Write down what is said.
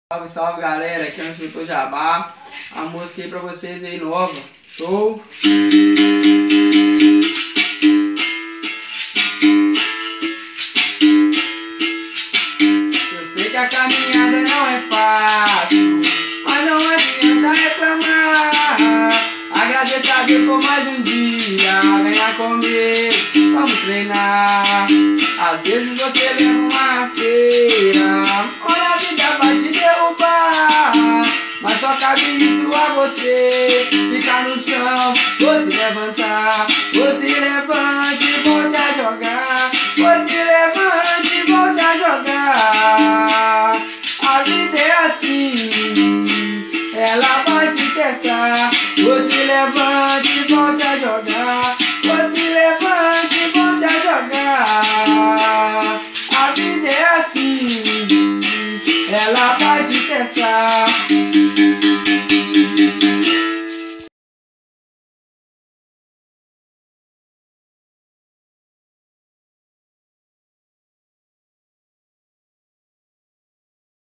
Salve, salve galera, aqui é o Instrutor Jabá. A música aí pra vocês aí nova. Show! Eu sei que a caminhada não é fácil, mas não adianta reclamar. Agradeça a Deus por mais um dia. Venha comigo, vamos treinar. Às vezes você leva uma rasteira, olha a vida vai te derrubar, mas só cabe isso a você. Ficar no chão, você levantar, você levante e volte a jogar. Você levante e volte a jogar. A vida é assim, ela vai te testar. Você levante e volte a jogar. Você levante e volte a jogar. A vida é assim, ela vai te testar.